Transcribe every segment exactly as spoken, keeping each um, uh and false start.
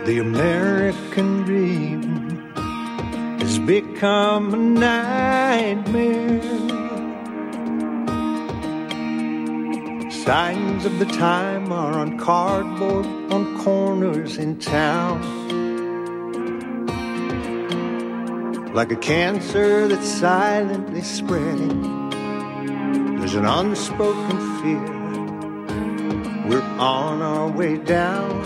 The American dream has become a nightmare. Signs of the time are on cardboard on corners in town. Like a cancer that's silently spreading, there's an unspoken fear. We're on our way down.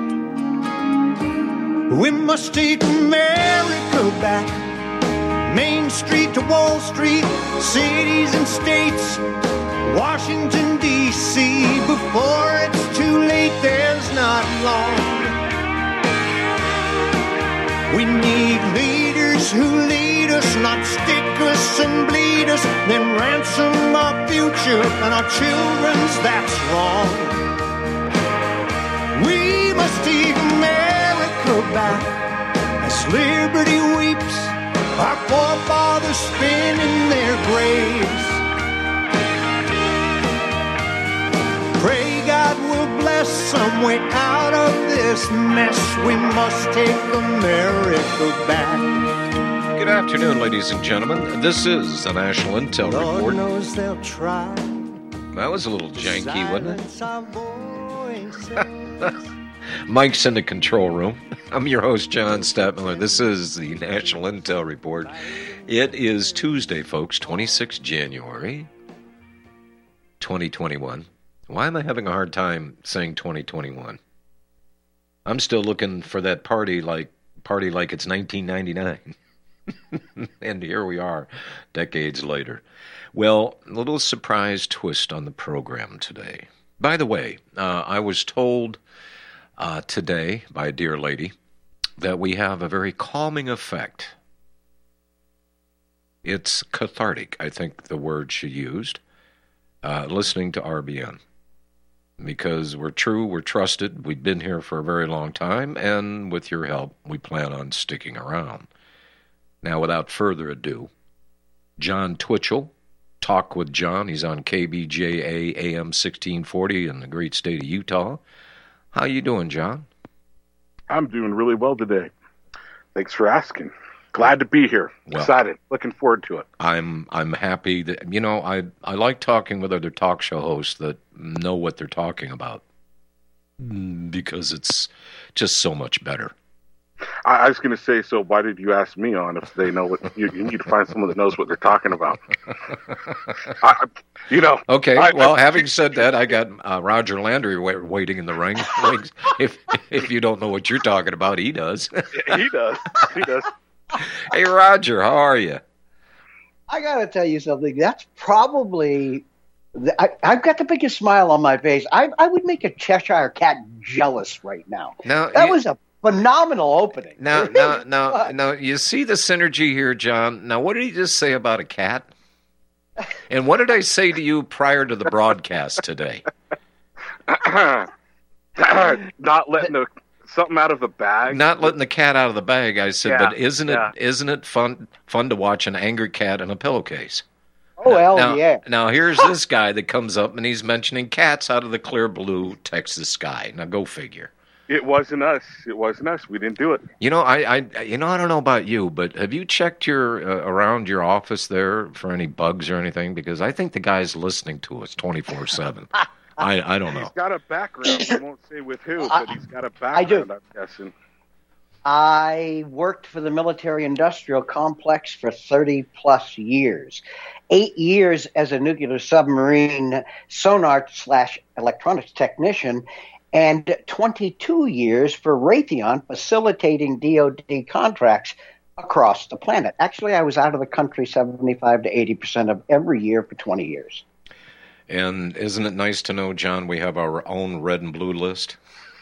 We must take America back. Main Street to Wall Street, cities and states, Washington, D C Before it's too late, there's not long. We need leaders who lead us, not stick us and bleed us, then ransom our future and our children's, that's wrong. We must take America back as liberty weeps, our forefathers spin in their graves. Pray God will bless some way out of this mess. We must take America back. Good afternoon, ladies and gentlemen. This is the National Intel Lord Report. knows they'll try. That was a little janky, wasn't Silence our voices. it? Mike's in the control room. I'm your host, John Stadtmiller. This is the National Intel Report. It is Tuesday, folks, the twenty-sixth of January, twenty twenty-one. Why am I having a hard time saying twenty twenty-one? I'm still looking for that party like party like it's nineteen ninety-nine. And here we are, decades later. Well, a little surprise twist on the program today. By the way, uh, I was told uh, today by a dear lady that we have a very calming effect. It's cathartic, I think the word she used, uh, listening to R B N. Because we're true, we're trusted, we've been here for a very long time, and with your help, we plan on sticking around. Now, without further ado, John Twitchell, Talk with John. He's on K B J A A M sixteen forty in the great state of Utah. How you doing, John? I'm doing really well today. Thanks for asking. Glad to be here. Well, excited. Looking forward to it. I'm I'm happy that, you know, I, I like talking with other talk show hosts that know what they're talking about because it's just so much better. I, I was going to say, so why did you ask me on if they know what you, you need to find someone that knows what they're talking about? I, you know. Okay. I, well, I, having said that, I got uh, Roger Landry wa- waiting in the ring. if if you don't know what you're talking about, he does. He does. He does. Hey, Roger, how are you? I got to tell you something. That's probably, I, I've got the biggest smile on my face. I, I would make a Cheshire cat jealous right now. Now, that you, was a phenomenal opening. Now, now, now, now, you see the synergy here, John. Now, what did he just say about a cat? And what did I say to you prior to the broadcast today? Not letting the something out of the bag. Not letting the cat out of the bag. I said, yeah, but isn't it yeah. isn't it fun fun to watch an angry cat in a pillowcase? Oh, well, now, yeah. Now, here's this guy that comes up and he's mentioning cats out of the clear blue Texas sky. Now, go figure. It wasn't us. It wasn't us. We didn't do it. You know, I, I, you know, I don't know about you, but have you checked your uh, around your office there for any bugs or anything? Because I think the guy's listening to us twenty-four seven. I, I don't know. He's got a background. I won't say with who, but he's got a background, I do. I'm guessing. I worked for the military-industrial complex for thirty plus years. Eight years as a nuclear submarine sonar slash electronics technician, and twenty-two years for Raytheon facilitating D O D contracts across the planet. Actually, I was out of the country seventy-five to eighty percent of every year for twenty years. And isn't it nice to know, John, we have our own red and blue list?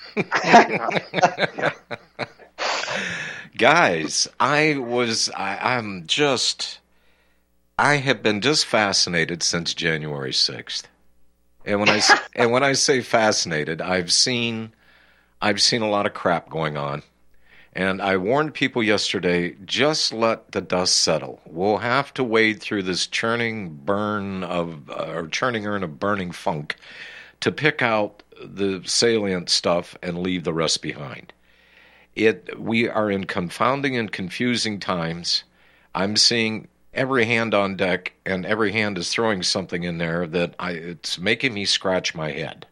Guys, I was, I, I'm just, I have been just fascinated since January sixth. And when I, and when I say fascinated, I've seen, I've seen a lot of crap going on. And I warned people yesterday, just let the dust settle. We'll have to wade through this churning burn of, uh, or churning urn of burning funk to pick out the salient stuff and leave the rest behind. It we are in confounding and confusing times. I'm seeing every hand on deck, and every hand is throwing something in there that I, it's making me scratch my head.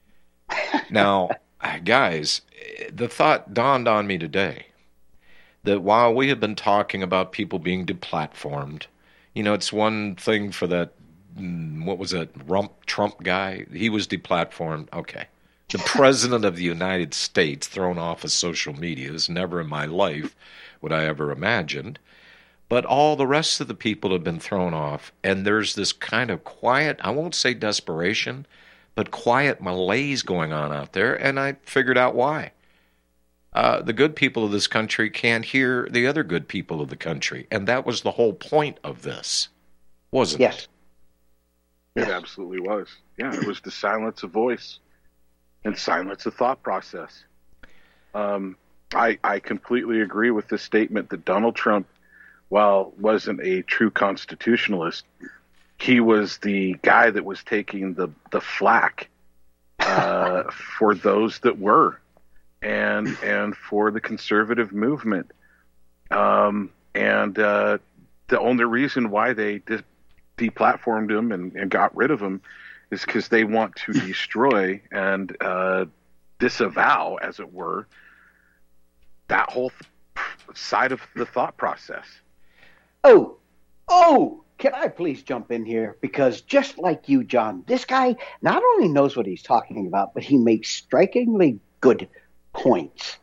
Now, guys, the thought dawned on me today that while we have been talking about people being deplatformed, you know, it's one thing for that, what was it, Rump Trump guy? He was deplatformed. Okay. The president of the United States thrown off of social media is never in my life would I ever imagined. But all the rest of the people have been thrown off, and there's this kind of quiet, I won't say desperation, but quiet malaise going on out there, and I figured out why. Uh, the good people of this country can't hear the other good people of the country, and that was the whole point of this, wasn't yes. it? It yes. absolutely was. Yeah, it was to silence a voice and silence a thought process. Um, I, I completely agree with the statement that Donald Trump, while wasn't a true constitutionalist, he was the guy that was taking the, the flack uh, for those that were, and and for the conservative movement. Um, and uh, the only reason why they de- deplatformed him and, and got rid of him is because they want to destroy and uh, disavow, as it were, that whole th- side of the thought process. Oh, oh, can I please jump in here? Because just like you, John, this guy not only knows what he's talking about, but he makes strikingly good points.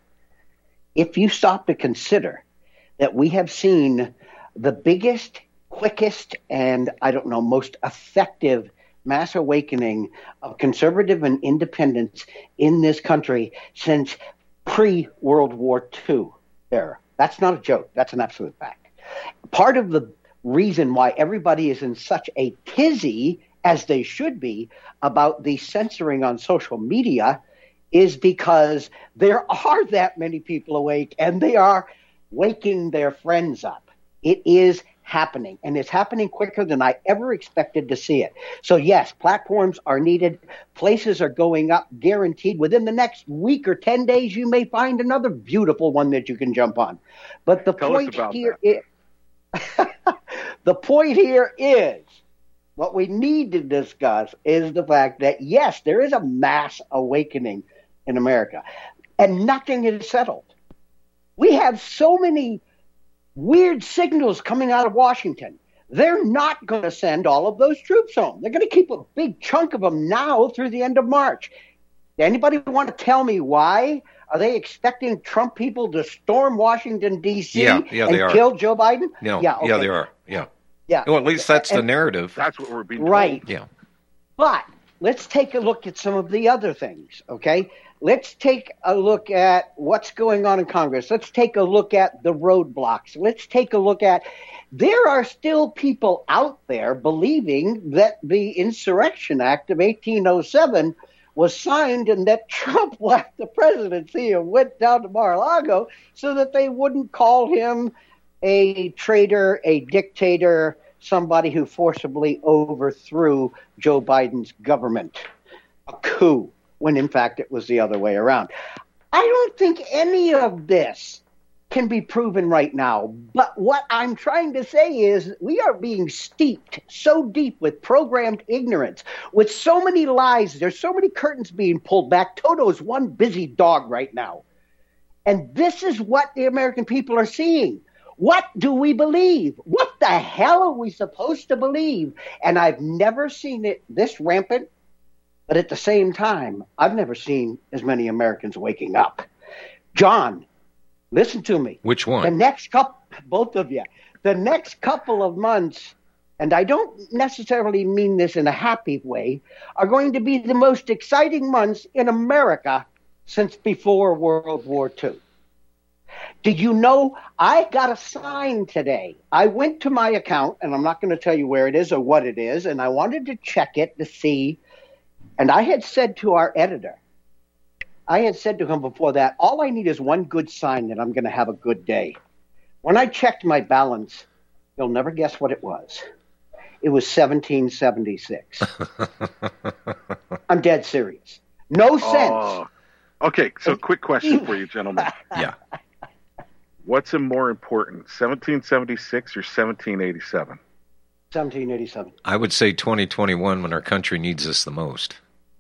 If you stop to consider that we have seen the biggest, quickest, and I don't know, most effective mass awakening of conservative and independents in this country since pre-World War Two era. That's not a joke. That's an absolute fact. Part of the reason why everybody is in such a tizzy, as they should be, about the censoring on social media is because there are that many people awake, and they are waking their friends up. It is happening, and it's happening quicker than I ever expected to see it. So yes, platforms are needed. Places are going up, guaranteed. Within the next week or ten days, you may find another beautiful one that you can jump on. But the Tell point us about here that. is, the point here is, what we need to discuss is the fact that, yes, there is a mass awakening in America, and nothing is settled. We have so many weird signals coming out of Washington. They're not going to send all of those troops home. They're going to keep a big chunk of them now through the end of March. Anybody want to tell me why? Are they expecting Trump people to storm Washington, D C Yeah, yeah, and they are. kill Joe Biden? No, yeah, yeah, yeah, okay. they are. Yeah. Yeah. Well, at least that's and, the narrative. That's what we're being right. told. Yeah. But let's take a look at some of the other things, okay? Let's take a look at what's going on in Congress. Let's take a look at the roadblocks. Let's take a look at there are still people out there believing that the Insurrection Act of eighteen oh seven was signed and that Trump left the presidency and went down to Mar-a-Lago so that they wouldn't call him a traitor, a dictator, somebody who forcibly overthrew Joe Biden's government, a coup, when in fact it was the other way around. I don't think any of this can be proven right now. But what I'm trying to say is we are being steeped so deep with programmed ignorance, with so many lies. There's so many curtains being pulled back. Toto's one busy dog right now. And this is what the American people are seeing. What do we believe? What the hell are we supposed to believe? And I've never seen it this rampant. But at the same time, I've never seen as many Americans waking up. John, listen to me. Which one? The next couple, both of you, the next couple of months, and I don't necessarily mean this in a happy way, are going to be the most exciting months in America since before World War Two. Did you know I got a sign today? I went to my account, and I'm not going to tell you where it is or what it is, and I wanted to check it to see. And I had said to our editor, I had said to him before that, all I need is one good sign that I'm going to have a good day. When I checked my balance, you'll never guess what it was. It was seventeen seventy-six. I'm dead serious. No sense. Oh. Okay, so quick question for you, gentlemen. Yeah. What's more important, seventeen seventy-six or seventeen eighty-seven? seventeen eighty-seven. I would say twenty twenty-one when our country needs us the most.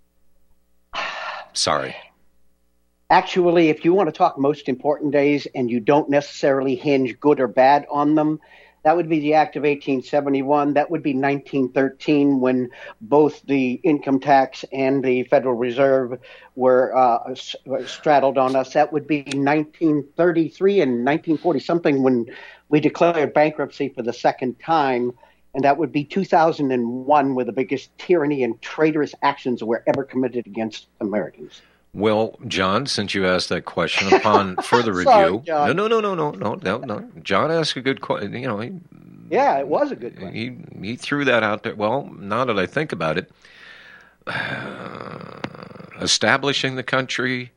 Sorry. Actually, if you want to talk most important days and you don't necessarily hinge good or bad on them, that would be the Act of eighteen seventy-one. That would be nineteen thirteen, when both the income tax and the Federal Reserve were uh, straddled on us. That would be nineteen thirty-three and nineteen forty something, when we declared bankruptcy for the second time. And that would be two thousand one, where the biggest tyranny and traitorous actions were ever committed against Americans. Well, John, since you asked that question, upon further Sorry, review, John. no, no, no, no, no, no, no, no. John asked a good question. You know, he, Yeah, it was a good question. he he threw that out there. Well, now that I think about it, uh, establishing the country,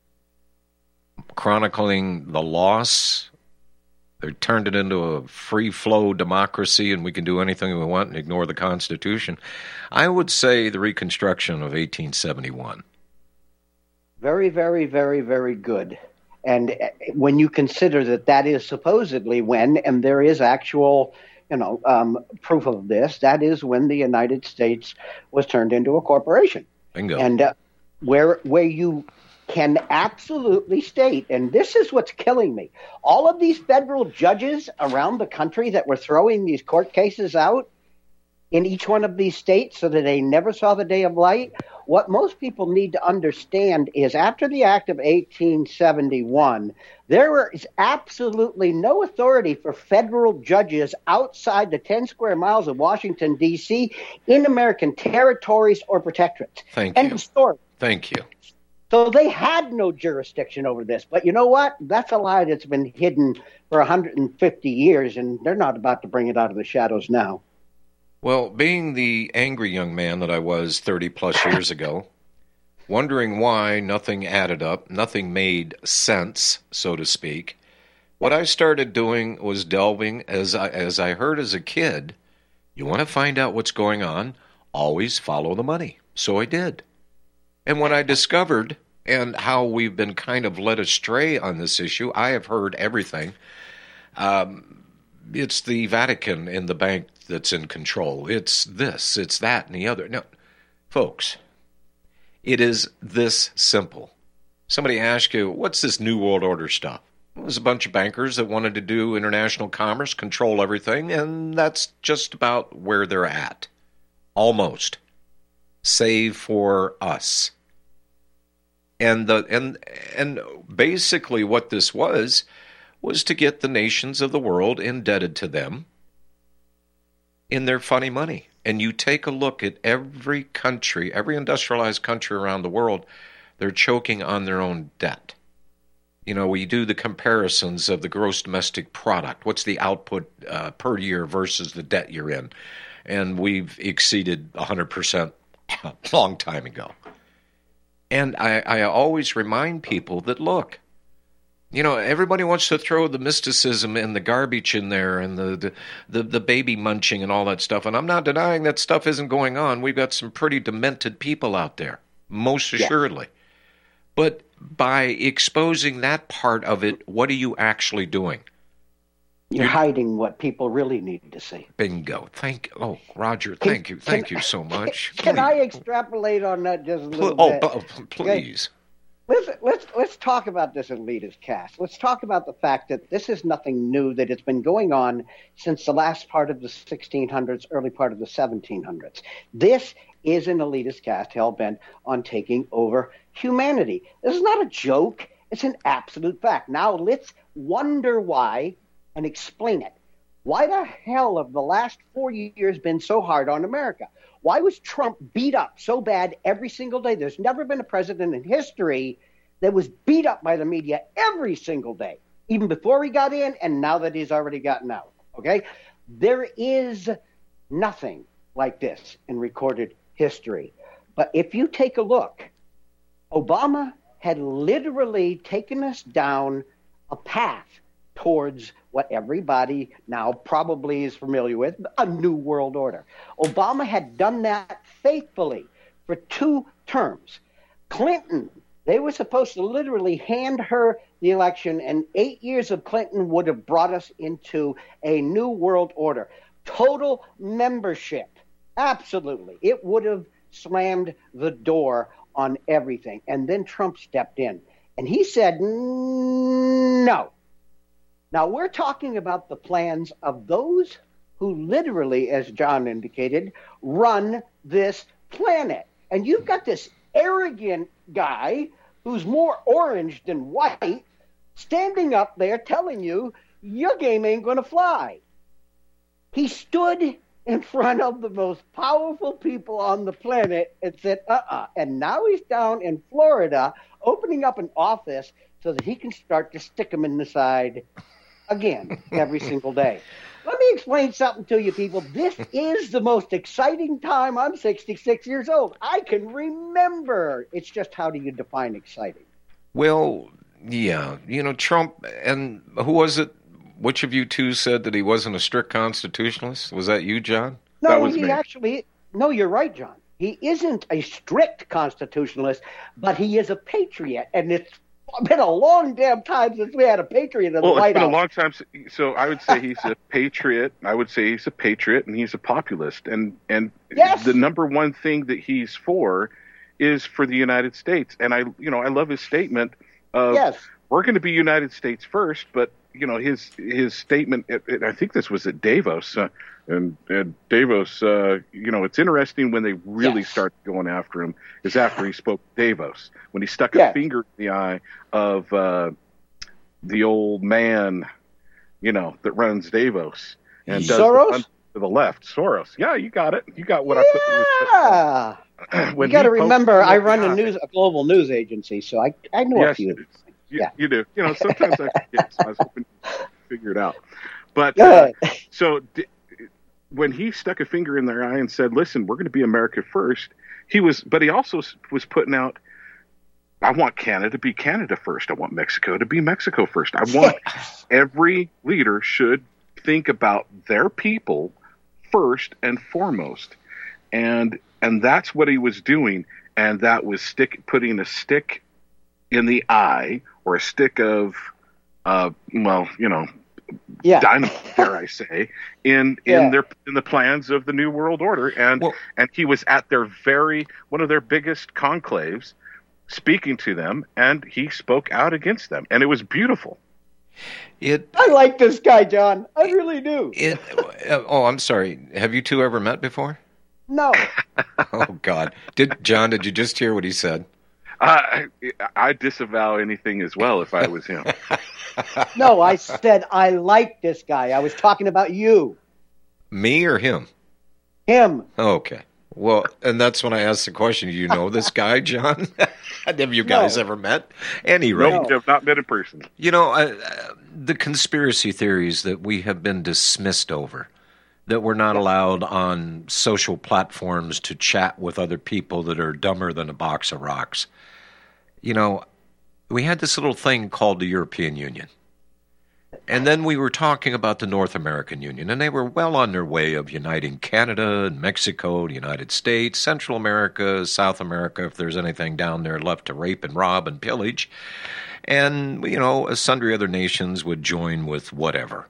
chronicling the loss. They turned it into a free-flow democracy, and we can do anything we want and ignore the Constitution. I would say the Reconstruction of eighteen seventy-one. Very, very, very, very good. And when you consider that that is supposedly when, and there is actual, you know, um, proof of this, that is when the United States was turned into a corporation. Bingo. And uh, where where you can absolutely state, and this is what's killing me, all of these federal judges around the country that were throwing these court cases out in each one of these states so that they never saw the day of light, what most people need to understand is after the Act of eighteen seventy-one, there is absolutely no authority for federal judges outside the ten square miles of Washington, D C, in American territories or protectorates. Thank End you. of story. Thank you. So they had no jurisdiction over this. But you know what? That's a lie that's been hidden for one hundred fifty years, and they're not about to bring it out of the shadows now. Well, being the angry young man that I was thirty-plus years ago, wondering why nothing added up, nothing made sense, so to speak, what I started doing was delving, as I, as I heard as a kid, you want to find out what's going on, always follow the money. So I did. And when I discovered, and how we've been kind of led astray on this issue, I have heard everything. Um, it's the Vatican and the bank that's in control. It's this, it's that, and the other. No, folks, it is this simple. Somebody asked you, what's this New World Order stuff? It was a bunch of bankers that wanted to do international commerce, control everything, and that's just about where they're at. Almost. Save for us. And the and and basically what this was was to get the nations of the world indebted to them in their funny money. And you take a look at every country, every industrialized country around the world, they're choking on their own debt. You know, we do the comparisons of the gross domestic product. What's the output uh, per year versus the debt you're in? And we've exceeded one hundred percent a long time ago. And I, I always remind people that, look, you know, everybody wants to throw the mysticism and the garbage in there and the, the, the, the baby munching and all that stuff. And I'm not denying that stuff isn't going on. We've got some pretty demented people out there, most assuredly. Yeah. But by exposing that part of it, what are you actually doing? You're, You're hiding what people really need to see. Bingo. Thank Oh, Roger, thank can, you. Thank can, you so much. Can please. I extrapolate on that just a little oh, bit? Oh, please. Okay. Let's, let's, let's talk about this elitist cast. Let's talk about the fact that this is nothing new, that it's been going on since the last part of the sixteen hundreds, early part of the seventeen hundreds. This is an elitist cast hell-bent on taking over humanity. This is not a joke. It's an absolute fact. Now let's wonder why and explain it. Why the hell have the last four years been so hard on America? Why was Trump beat up so bad every single day? There's never been a president in history that was beat up by the media every single day, even before he got in and now that he's already gotten out, okay? There is nothing like this in recorded history. But if you take a look, Obama had literally taken us down a path towards what everybody now probably is familiar with, a new world order. Obama had done that faithfully for two terms. Clinton They were supposed to literally hand her the election, and eight years of Clinton would have brought us into a new world order. Total membership. Absolutely. It would have slammed the door on everything. And then Trump stepped in, and he said, no. Now, we're talking about the plans of those who literally, as John indicated, run this planet. And you've got this arrogant guy who's more orange than white standing up there telling you your game ain't going to fly. He stood in front of the most powerful people on the planet and said, uh-uh. And now he's down in Florida opening up an office so that he can start to stick them in the side again every single day. Let me explain something to you people. This is the most exciting time. I'm sixty-six years old. I can remember. It's just, how do you define exciting? Well, yeah. You know, Trump, and who was it? Which of you two said that he wasn't a strict constitutionalist? Was that you, John? No, was he me. actually, no, you're right, John. He isn't a strict constitutionalist, but he is a patriot. And it's been a long damn time since we had a patriot in the Well, White it's been House. a long time. s- So I would say he's a patriot. I would say he's a patriot, and he's a populist. And and Yes. the number one thing that he's for is for the United States. And I, you know, I love his statement of Yes. we're going to be United States first. But you know, his his statement. It, it, I think this was at Davos. Uh, and, and Davos, uh, you know, it's interesting when they really Yes. start going after him is after he spoke at Davos, when he stuck Yes. a finger in the eye of uh, the old man, you know, that runs Davos and does Soros? the fun to the left. Soros. Yeah, you got it. You got what I put. Yeah. When You got to he poked remember, him I in the run a eye- news, a global news agency, so I, I know a Yes, few. you, you, Yeah. you do. You know, sometimes I forget, so I was hoping you figure it out. But Go uh, ahead. so d- when he stuck a finger in their eye and said, "Listen, we're going to be America first," he was, but he also s- was putting out, "I want Canada to be Canada first. I want Mexico to be Mexico first. I want every leader should think about their people first and foremost," and and that's what he was doing, and that was stick putting a stick in the eye, or a stick of, uh, well, you know. Yeah. Dynamite, dare I say, in in Yeah. their in the plans of the New World Order, and Well- and he was at their very one of their biggest conclaves, speaking to them, and he spoke out against them, and it was beautiful. It, I like this guy, John. I really do. it, oh, I'm sorry. Have you two ever met before? No. Oh, God. Did John, did you just hear what he said? I I disavow anything as well if I was him. No, I said I like this guy. I was talking about you. Me or him? Him. Okay. Well, and that's when I asked the question, do you know this guy, John? Have you guys No. ever met? Any rate, Nope, have not met in person. you know, uh, uh, the conspiracy theories that we have been dismissed over, that we're not allowed on social platforms to chat with other people that are dumber than a box of rocks. You know, we had this little thing called the European Union. And then we were talking about the North American Union, and they were well on their way of uniting Canada and Mexico, the United States, Central America, South America, if there's anything down there left to rape and rob and pillage. And, you know, sundry other nations would join with whatever.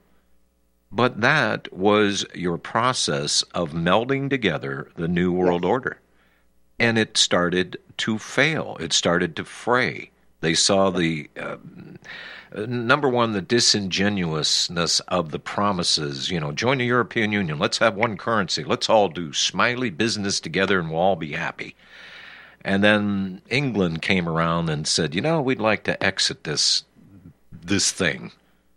But that was your process of melding together the New World Order. And it started to fail. It started to fray. They saw the, uh, number one, the disingenuousness of the promises. You know, join the European Union. Let's have one currency. Let's all do smiley business together and we'll all be happy. And then England came around and said, you know, we'd like to exit this this thing.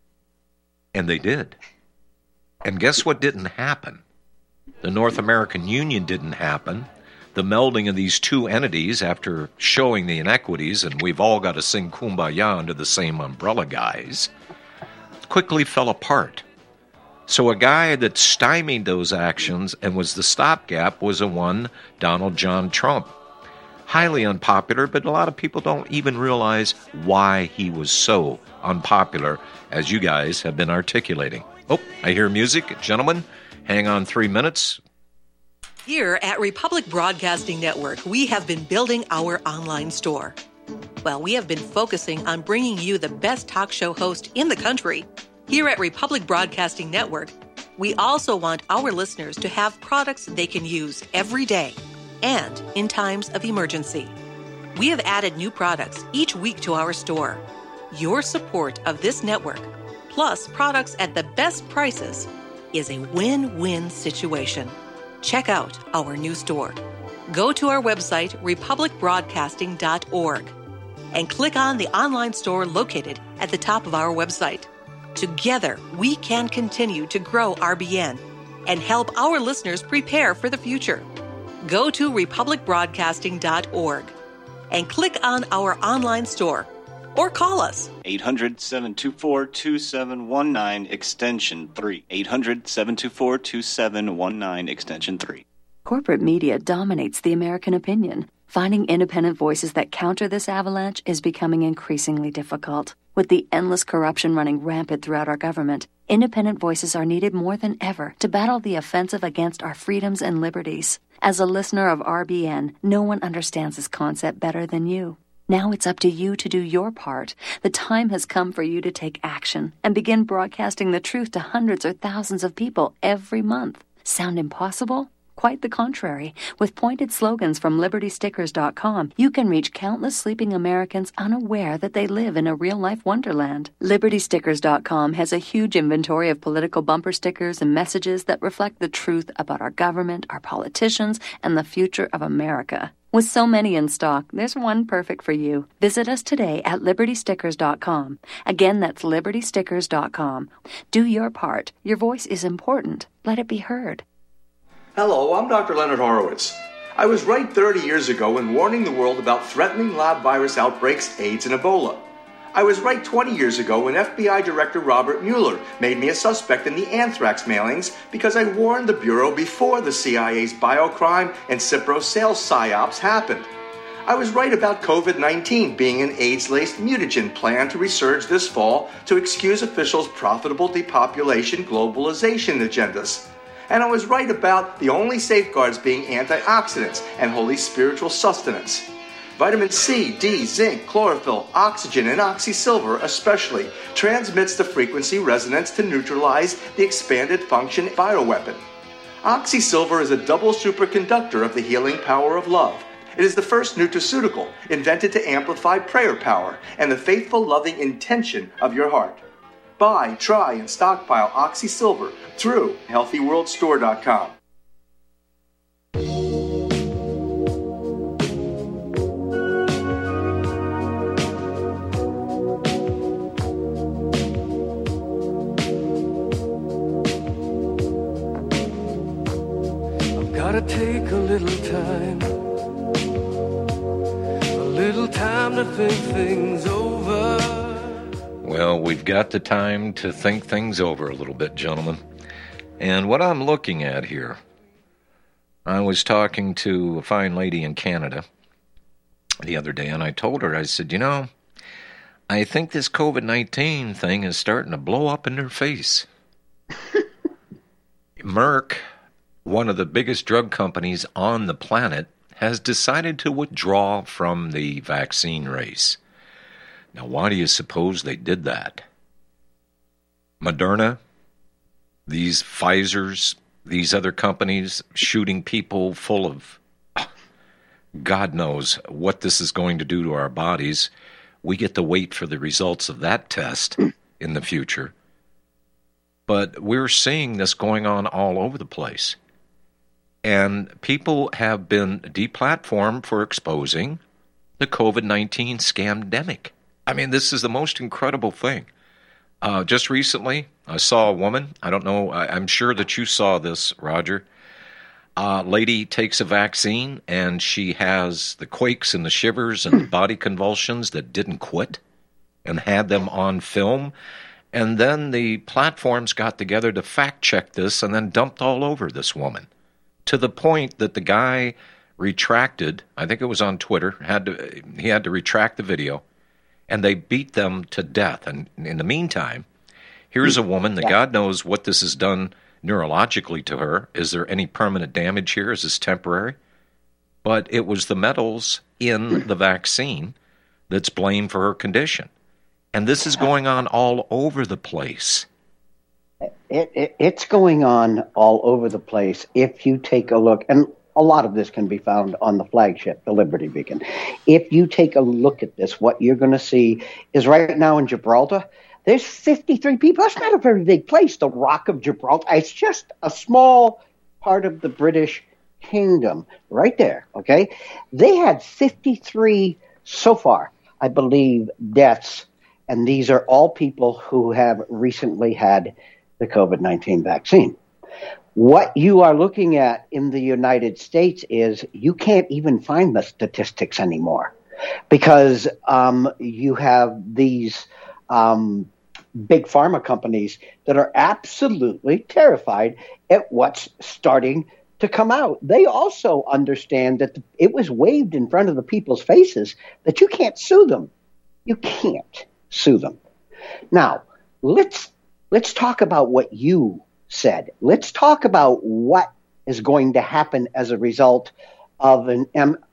And they did. And guess what didn't happen? The North American Union didn't happen. The melding of these two entities, after showing the inequities, and we've all got to sing Kumbaya under the same umbrella, guys, quickly fell apart. So a guy that stymied those actions and was the stopgap was a one, Donald John Trump. Highly unpopular, but a lot of people don't even realize why he was so unpopular, as you guys have been articulating. Oh, I hear music. Gentlemen, hang on three minutes. Here at Republic Broadcasting Network, we have been building our online store. Well, we have been focusing on bringing you the best talk show host in the country. Here at Republic Broadcasting Network, we also want our listeners to have products they can use every day and in times of emergency. We have added new products each week to our store. Your support of this network, plus products at the best prices, is a win-win situation. Check out our new store. Go to our website, republic broadcasting dot org, and click on the online store located at the top of our website. Together, we can continue to grow R B N and help our listeners prepare for the future. Go to republic broadcasting dot org and click on our online store or call us. eight hundred, seven two four, two seven one nine, extension three. eight hundred, seven two four, two seven one nine, extension three. Corporate media dominates the American opinion. Finding independent voices that counter this avalanche is becoming increasingly difficult. With the endless corruption running rampant throughout our government, independent voices are needed more than ever to battle the offensive against our freedoms and liberties. As a listener of R B N, no one understands this concept better than you. Now it's up to you to do your part. The time has come for you to take action and begin broadcasting the truth to hundreds or thousands of people every month. Sound impossible? Quite the contrary. With pointed slogans from liberty stickers dot com, you can reach countless sleeping Americans unaware that they live in a real-life wonderland. liberty stickers dot com has a huge inventory of political bumper stickers and messages that reflect the truth about our government, our politicians, and the future of America. With so many in stock, there's one perfect for you. Visit us today at liberty stickers dot com. Again, that's liberty stickers dot com. Do your part. Your voice is important. Let it be heard. Hello, I'm Doctor Leonard Horowitz. I was right thirty years ago in warning the world about threatening lab virus outbreaks, AIDS, and Ebola. I was right twenty years ago when F B I Director Robert Mueller made me a suspect in the anthrax mailings because I warned the Bureau before the C I A's biocrime and Cipro sales psyops happened. I was right about COVID nineteen being an AIDS-laced mutagen planned to resurge this fall to excuse officials' profitable depopulation globalization agendas. And I was right about the only safeguards being antioxidants and holy spiritual sustenance. Vitamin C, D, zinc, chlorophyll, oxygen, and oxysilver especially transmits the frequency resonance to neutralize the expanded function bioweapon. Oxysilver is a double superconductor of the healing power of love. It is the first nutraceutical invented to amplify prayer power and the faithful, loving intention of your heart. Buy, try, and stockpile Oxysilver through healthy world store dot com. I've gotta take a little time, a little time to think things over. Well, we've got the time to think things over a little bit, gentlemen. And what I'm looking at here, I was talking to a fine lady in Canada the other day, and I told her, I said, you know, I think this COVID nineteen thing is starting to blow up in their face. Merck, one of the biggest drug companies on the planet, has decided to withdraw from the vaccine race. Now, why do you suppose they did that? Moderna, these Pfizer's, these other companies shooting people full of, God knows what this is going to do to our bodies. We get to wait for the results of that test in the future. But we're seeing this going on all over the place. And people have been deplatformed for exposing the COVID nineteen scamdemic. I mean, this is the most incredible thing. Uh, just recently, I saw a woman. I don't know. I, I'm sure that you saw this, Roger. A lady takes a vaccine, and she has the quakes and the shivers and the body convulsions that didn't quit and had them on film. And then the platforms got together to fact-check this and then dumped all over this woman to the point that the guy retracted, I think it was on Twitter, had to he had to retract the video. And they beat them to death. And in the meantime, here's a woman that yeah. God knows what this has done neurologically to her. Is there any permanent damage here? Is this temporary? But it was the metals in the vaccine that's blamed for her condition. And this is going on all over the place. It, it, it's going on all over the place. If you take a look, and a lot of this can be found on the flagship, the Liberty Beacon. If you take a look at this, what you're going to see is right now in Gibraltar, there's fifty-three people. That's not a very big place, the Rock of Gibraltar. It's just a small part of the British Kingdom right there, okay? They had fifty-three so far, I believe, deaths, and these are all people who have recently had the COVID nineteen vaccine. What you are looking at in the United States is you can't even find the statistics anymore because um, you have these um, big pharma companies that are absolutely terrified at what's starting to come out. They also understand that it was waved in front of the people's faces that you can't sue them. You can't sue them. Now, let's let's talk about what you said. Let's talk about what is going to happen as a result of an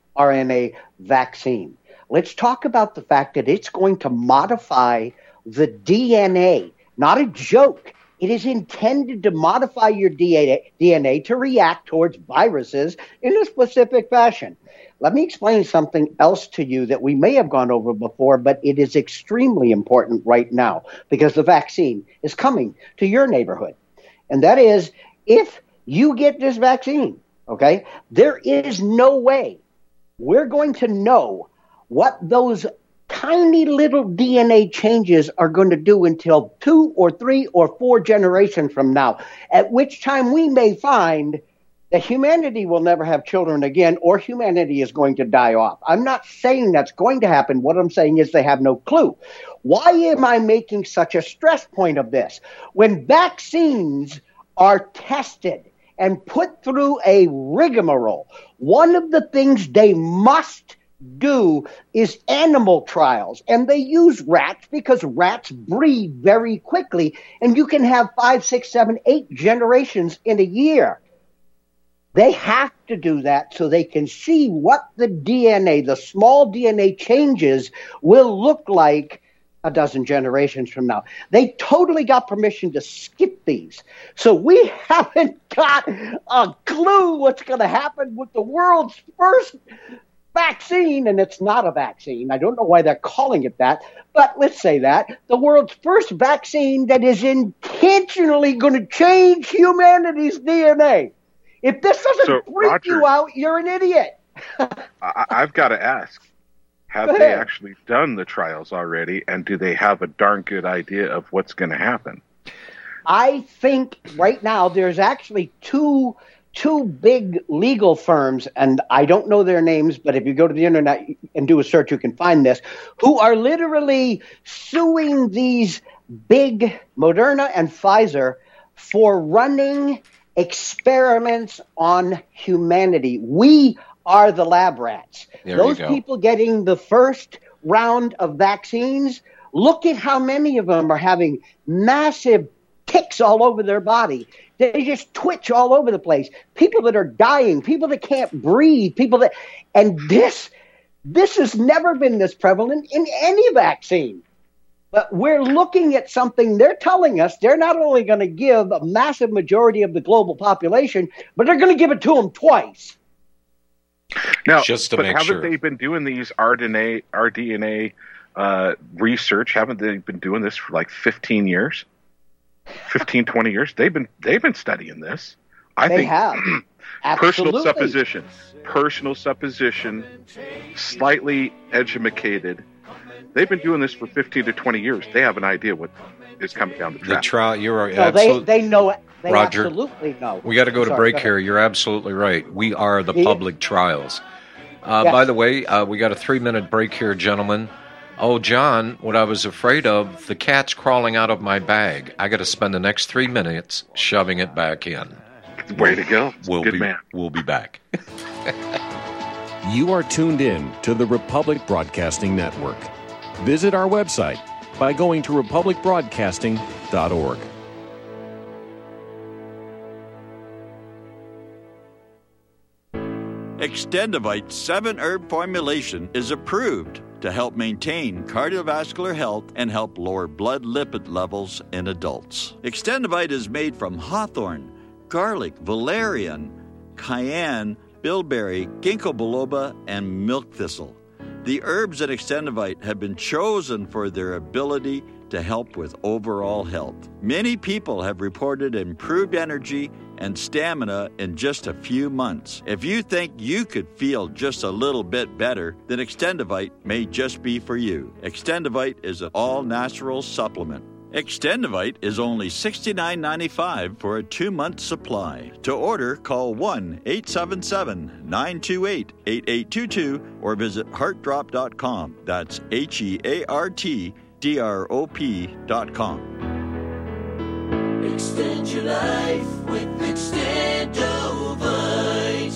mRNA vaccine. Let's talk about the fact that it's going to modify the D N A. Not a joke. It is intended to modify your D N A to react towards viruses in a specific fashion. Let me explain something else to you that we may have gone over before, but it is extremely important right now because the vaccine is coming to your neighborhood. And that is, if you get this vaccine, okay, there is no way we're going to know what those tiny little D N A changes are going to do until two or three or four generations from now, at which time we may find that humanity will never have children again or humanity is going to die off. I'm not saying that's going to happen. What I'm saying is they have no clue. Why am I making such a stress point of this? When vaccines are tested and put through a rigmarole, one of the things they must do is animal trials, and they use rats because rats breed very quickly, and you can have five, six, seven, eight generations in a year. They have to do that so they can see what the D N A, the small D N A changes, will look like a dozen generations from now. They totally got permission to skip these. So we haven't got a clue what's going to happen with the world's first vaccine, and it's not a vaccine. I don't know why they're calling it that, but let's say that. The world's first vaccine that is intentionally going to change humanity's D N A. If this doesn't so, freak Roger, you out, you're an idiot. I, I've got to ask, have they actually done the trials already, and do they have a darn good idea of what's going to happen? I think right now there's actually two two big legal firms, and I don't know their names, but if you go to the internet and do a search, you can find this, who are literally suing these big Moderna and Pfizer for running experiments on humanity. We are the lab rats. There Those you go. people getting the first round of vaccines, look at how many of them are having massive ticks all over their body. They just twitch all over the place. People that are dying, people that can't breathe, people that, and this, this has never been this prevalent in any vaccine. But we're looking at something, they're telling us they're not only going to give a massive majority of the global population, but they're going to give it to them twice. Now, Just to but make haven't sure. they been doing these R D N A, R D N A uh, research? Haven't they been doing this for like fifteen years? fifteen, twenty years? They've been they've been studying this. I They think have. personal Absolutely. supposition, personal supposition, slightly educated. They've been doing this for fifteen to twenty years. They have an idea what is coming down the The track. trial, you're No, absolutely. they, they know. They Roger, absolutely know. We got to go to Sorry, break go ahead. here. You're absolutely right. We are the Yeah. public trials. Uh, Yes. By the way, uh, we got a three-minute break here, gentlemen. Oh, John, what I was afraid of, the cat's crawling out of my bag. I got to spend the next three minutes shoving it back in. Way to go. We'll Good be, man. We'll be back. You are tuned in to the Republic Broadcasting Network. Visit our website by going to republic broadcasting dot org. Extendivite seven herb formulation is approved to help maintain cardiovascular health and help lower blood lipid levels in adults. Extendivite is made from hawthorn, garlic, valerian, cayenne, bilberry, ginkgo biloba, and milk thistle. The herbs in Extendivite have been chosen for their ability to help with overall health. Many people have reported improved energy and stamina in just a few months. If you think you could feel just a little bit better, then Extendivite may just be for you. Extendivite is an all-natural supplement. Extendivite is only sixty-nine ninety-five for a two-month supply. To order, call one eight seven seven, nine two eight, eight eight two two or visit heart drop dot com. That's H E A R T D R O P dot com. Extend your life with Extendovite.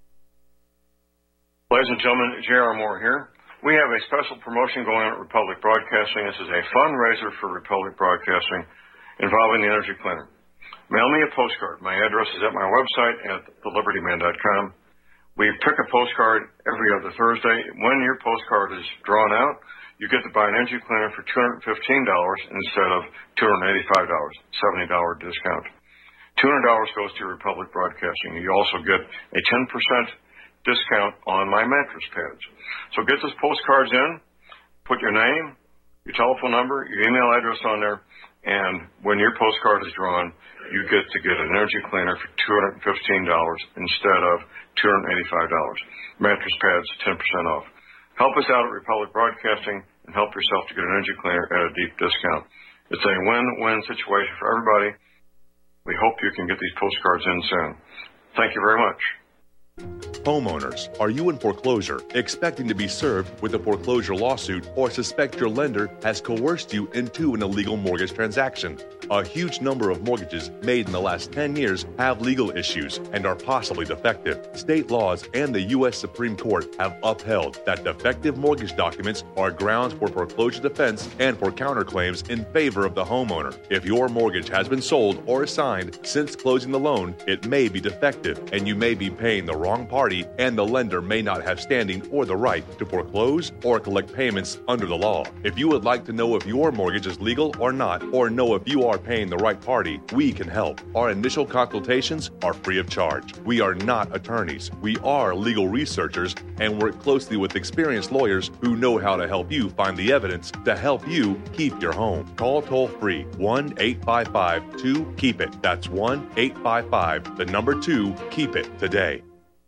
Ladies and gentlemen, J R. Moore here. We have a special promotion going on at Republic Broadcasting. This is a fundraiser for Republic Broadcasting involving the Energy Cleaner. Mail me a postcard. My address is at my website at the liberty man dot com. We pick a postcard every other Thursday. When your postcard is drawn out, you get to buy an Energy Cleaner for two hundred fifteen dollars instead of two hundred eighty-five dollars, seventy dollars discount. two hundred dollars goes to Republic Broadcasting. You also get a ten percent discount on my mattress pads. So get those postcards in, put your name, your telephone number, your email address on there, and when your postcard is drawn, you get to get an Energy Cleaner for two hundred fifteen dollars instead of two hundred eighty-five dollars. Mattress pads, ten percent off. Help us out at Republic Broadcasting and help yourself to get an Energy Cleaner at a deep discount. It's a win-win situation for everybody. We hope you can get these postcards in soon. Thank you very much. Homeowners, are you in foreclosure, expecting to be served with a foreclosure lawsuit, or suspect your lender has coerced you into an illegal mortgage transaction? A huge number of mortgages made in the last ten years have legal issues and are possibly defective. State laws and the U S Supreme Court have upheld that defective mortgage documents are grounds for foreclosure defense and for counterclaims in favor of the homeowner. If your mortgage has been sold or assigned since closing the loan, it may be defective and you may be paying the wrong party, and the lender may not have standing or the right to foreclose or collect payments under the law. If you would like to know if your mortgage is legal or not, or know if you are paying the right party, we can help. Our initial consultations are free of charge. We are not attorneys. We are legal researchers and work closely with experienced lawyers who know how to help you find the evidence to help you keep your home. Call toll free one eight five five two keep it. That's one eight five five, the number two, keep it today.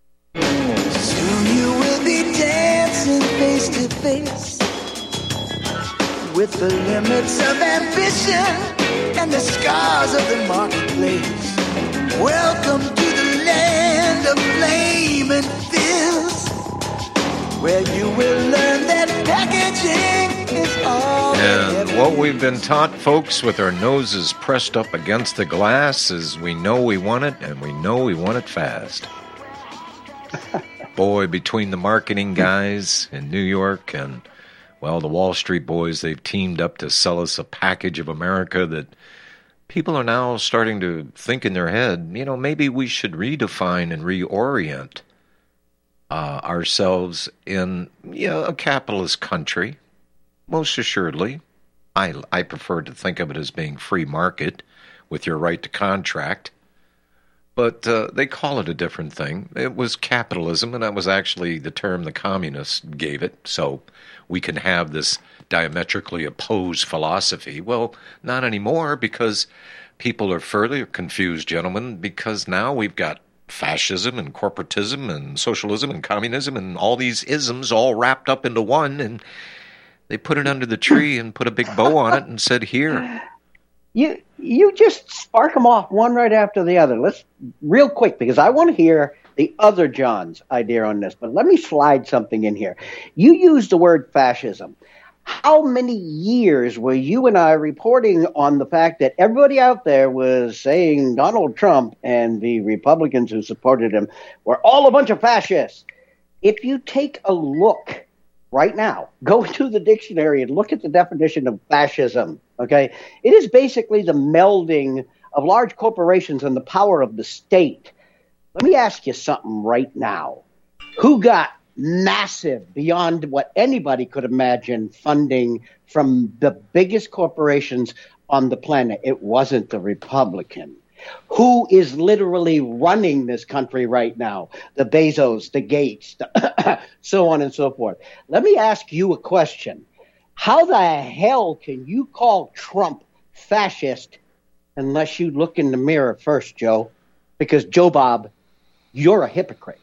Soon you will be dancing face to face with the limits of ambition and the scars of the marketplace. Welcome to the land of flame and fizz, where you will learn that packaging is all. And what we've been taught, folks, with our noses pressed up against the glass, is we know we want it, and we know we want it fast. Boy, between the marketing guys in New York and, well, the Wall Street boys, they've teamed up to sell us a package of America that people are now starting to think in their head, you know, maybe we should redefine and reorient uh, ourselves in, you know, a capitalist country. Most assuredly. I, I prefer to think of it as being free market with your right to contract. But uh, they call it a different thing. It was capitalism, and that was actually the term the communists gave it. So we can have this diametrically opposed philosophy. Well, not anymore, because people are further confused, gentlemen, because now we've got fascism and corporatism and socialism and communism and all these isms all wrapped up into one, and they put it under the tree and put a big bow on it and said, here. You you just spark them off one right after the other. Let's real quick, because I want to hear the other John's idea on this. But let me slide something in here. You used the word fascism. How many years were you and I reporting on the fact that everybody out there was saying Donald Trump and the Republicans who supported him were all a bunch of fascists? If you take a look right now, go to the dictionary and look at the definition of fascism, okay? It is basically the melding of large corporations and the power of the state. Let me ask you something right now. Who got massive, beyond what anybody could imagine, funding from the biggest corporations on the planet. It wasn't the Republican. Who is literally running this country right now? The Bezos, the Gates, the so on and so forth. Let me ask you a question. How the hell can you call Trump fascist unless you look in the mirror first, Joe? Because, Joe Bob, you're a hypocrite.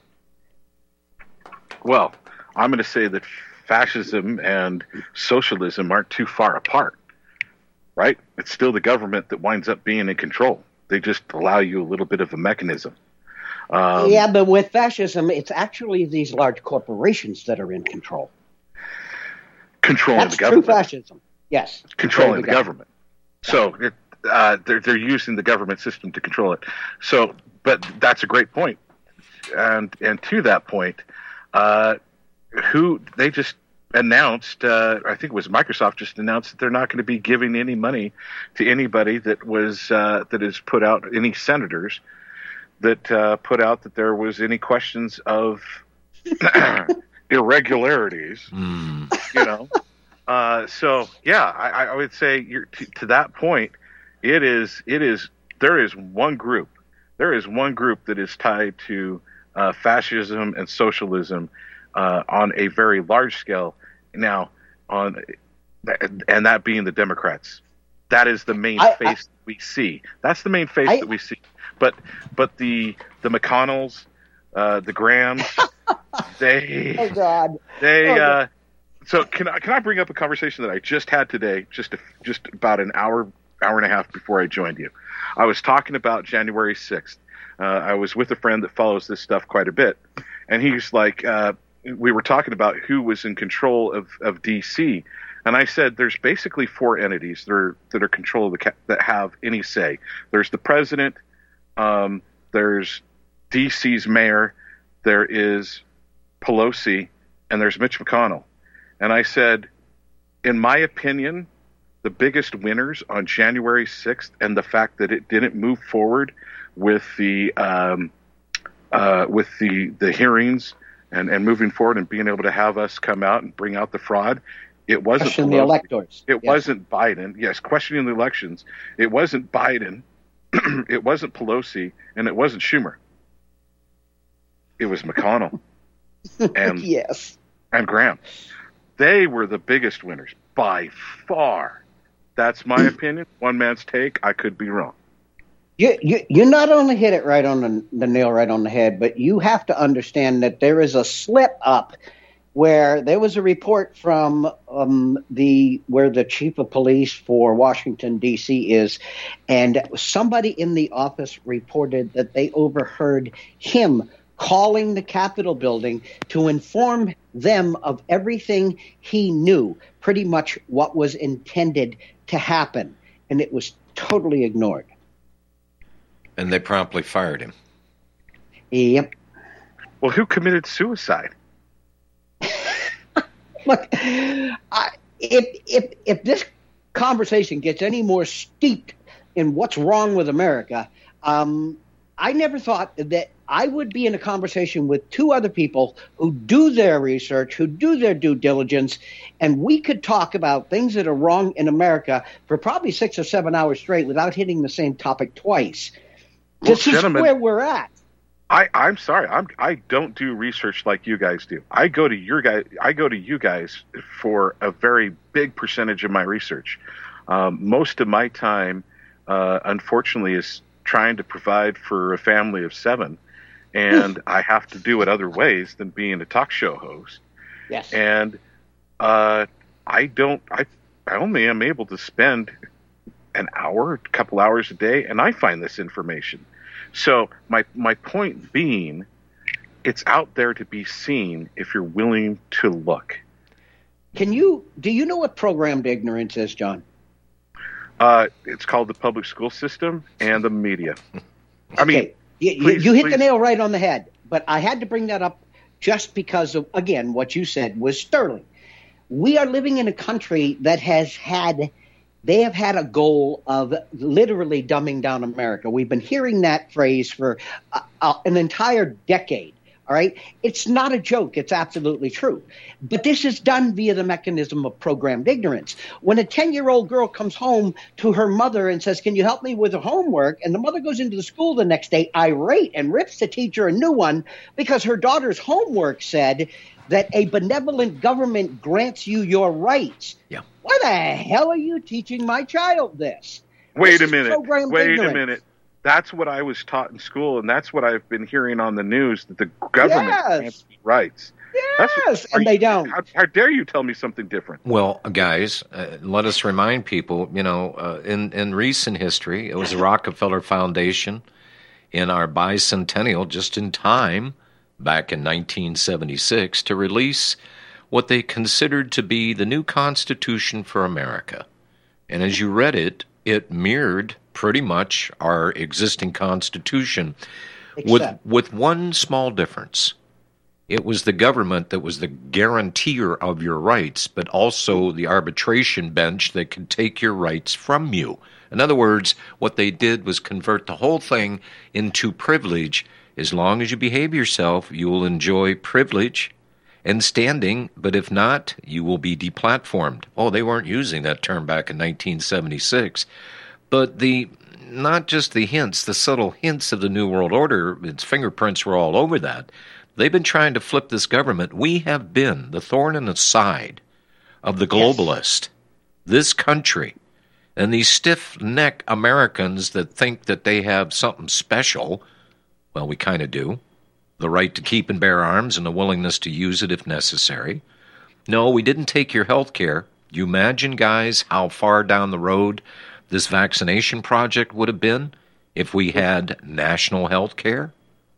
Well, I'm going to say that fascism and socialism aren't too far apart, right? It's still the government that winds up being in control. They just allow you a little bit of a mechanism. Um, yeah, but with fascism, it's actually these large corporations that are in control. Controlling That's the government. true fascism. Yes. Controlling the government. government. So it, uh, they're they're using the government system to control it. So, but that's a great point. And and to that point, uh, who they just announced, uh, I think it was Microsoft just announced that they're not going to be giving any money to anybody that was uh, that has put out any senators that uh, put out that there was any questions of irregularities. Mm. You know, uh, so yeah, I, I would say you're, to, to that point, it is it is there is one group, there is one group that is tied to uh, fascism and socialism. Uh, on a very large scale now, on and that being the Democrats, that is the main I, face I, that we see. That's the main face I, that we see. But but the the McConnells, uh, the Grahams, they oh God, they. Oh, uh, so can I can I bring up a conversation that I just had today, just a, just about an hour hour and a half before I joined you. I was talking about January sixth. Uh, I was with a friend that follows this stuff quite a bit, and he's like. Uh, we were talking about who was in control of, of D C, and I said there's basically four entities that are that are control of the that have any say. There's the president, um, there's D C's mayor, there is Pelosi, and there's Mitch McConnell. And I said, in my opinion, the biggest winners on January sixth and the fact that it didn't move forward with the um, uh, with the the hearings. And, and moving forward and being able to have us come out and bring out the fraud, it wasn't Question Pelosi. the electors. It yes. wasn't Biden. Yes, questioning the elections. It wasn't Biden. It wasn't Pelosi, and it wasn't Schumer. It was McConnell and yes, and Graham. They were the biggest winners by far. That's my opinion. One man's take. I could be wrong. You, you you not only hit it right on the, the nail right on the head, but you have to understand that there is a slip up where there was a report from um, the where the chief of police for Washington, D C is, and somebody in the office reported that they overheard him calling the Capitol building to inform them of everything he knew, pretty much what was intended to happen, and it was totally ignored. And they promptly fired him. Yep. Well, who committed suicide? Look, I, if if if this conversation gets any more steeped in what's wrong with America, um, I never thought that I would be in a conversation with two other people who do their research, who do their due diligence, and we could talk about things that are wrong in America for probably six or seven hours straight without hitting the same topic twice. Well, this is where we're at. I, I'm sorry. I'm, I don't do research like you guys do. I go to your guys. I go to you guys for a very big percentage of my research. Um, most of my time, uh, unfortunately, is trying to provide for a family of seven, and I have to do it other ways than being a talk show host. Yes. And uh, I don't. I I only am able to spend an hour, a couple hours a day, and I find this information. So my my point being, it's out there to be seen if you're willing to look. Can you do you know what programmed ignorance is, John? Uh, it's called the public school system and the media. I mean, okay. you, please, you hit please. the nail right on the head, but I had to bring that up just because of, again, what you said was sterling. We are living in a country that has had, they have had a goal of literally dumbing down America. We've been hearing that phrase for uh, uh, an entire decade. All right. It's not a joke. It's absolutely true. But this is done via the mechanism of programmed ignorance. When a ten-year-old girl comes home to her mother and says, can you help me with her homework? And the mother goes into the school the next day irate and rips the teacher a new one because her daughter's homework said that a benevolent government grants you your rights. Yeah. Why the hell are you teaching my child this? Wait This a is minute. programmed Wait ignorance. a minute. That's what I was taught in school, and that's what I've been hearing on the news, that the government Yes. grants me rights. That's what- Yes, are and you- they don't. How, how dare you tell me something different? Well, guys, uh, let us remind people, you know, uh, in, in recent history, it was the Rockefeller Foundation in our bicentennial, just in time, back in nineteen seventy-six, to release what they considered to be the new Constitution for America. And as you read it, it mirrored pretty much our existing Constitution, with Except- with one small difference. It was the government that was the guarantor of your rights, but also the arbitration bench that could take your rights from you. In other words, what they did was convert the whole thing into privilege. As long as you behave yourself, you will enjoy privilege and standing, but if not, you will be deplatformed. Oh, they weren't using that term back in nineteen seventy-six. But the not just the hints, the subtle hints of the New World Order, its fingerprints were all over that. They've been trying to flip this government. We have been the thorn in the side of the globalist, this country, and these stiff-necked Americans that think that they have something special. Well, we kind of do. The right to keep and bear arms and the willingness to use it if necessary. No, we didn't take your health care. You imagine, guys, how far down the road this vaccination project would have been if we had national health care?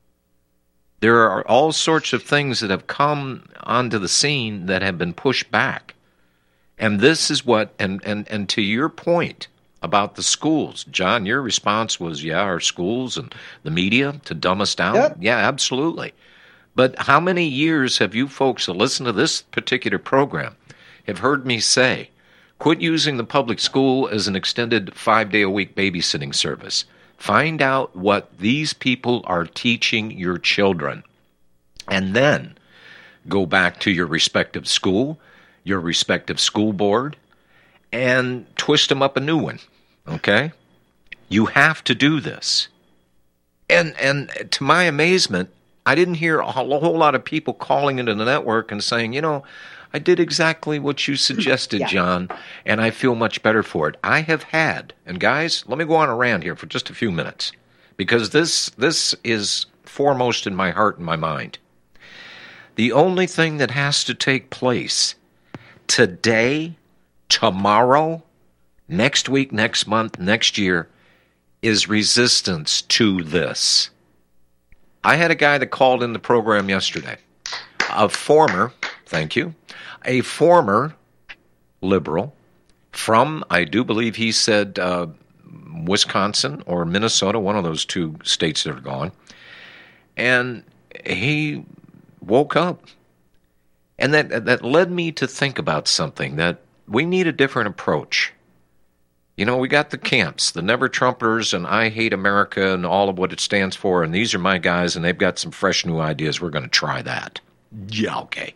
There are all sorts of things that have come onto the scene that have been pushed back. And this is what, and, and, and to your point about the schools, John, your response was, yeah, our schools and the media to dumb us down. Yep. Yeah, absolutely. But how many years have you folks that listen to this particular program have heard me say, quit using the public school as an extended five-day-a-week babysitting service. Find out what these people are teaching your children. And then go back to your respective school, your respective school board, and twist them up a new one. Okay? You have to do this. And and to my amazement, I didn't hear a whole, a whole lot of people calling into the network and saying, you know, I did exactly what you suggested, Yeah. John, and I feel much better for it. I have had, and guys, let me go on a rant here for just a few minutes, because this this is foremost in my heart and my mind. The only thing that has to take place today, tomorrow, next week, next month, next year, is resistance to this. I had a guy that called in the program yesterday, a former, thank you, a former liberal from, I do believe he said, uh, Wisconsin or Minnesota, one of those two states that are gone. And he woke up. And that that led me to think about something, that we need a different approach. You know, we got the camps, the Never Trumpers, and I Hate America and all of what it stands for, and these are my guys, and they've got some fresh new ideas. We're going to try that. Yeah, okay.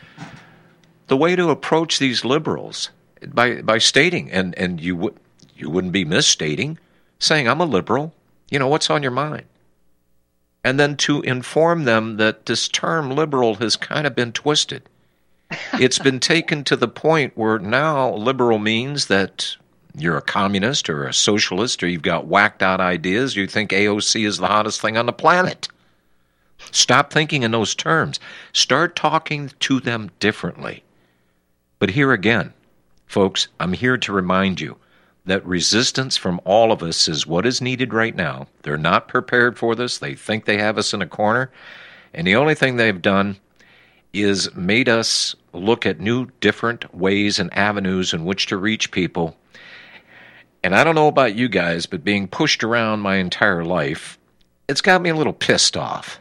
The way to approach these liberals, by by stating, and, and you, w- you wouldn't be misstating, saying, I'm a liberal, you know, what's on your mind? And then to inform them that this term liberal has kind of been twisted. It's been taken to the point where now liberal means that you're a communist or a socialist, or you've got whacked out ideas, you think A O C is the hottest thing on the planet. Stop thinking in those terms. Start talking to them differently. But here again, folks, I'm here to remind you that resistance from all of us is what is needed right now. They're not prepared for this. They think they have us in a corner. And the only thing they've done is made us look at new, different ways and avenues in which to reach people. And I don't know about you guys, but being pushed around my entire life, it's got me a little pissed off.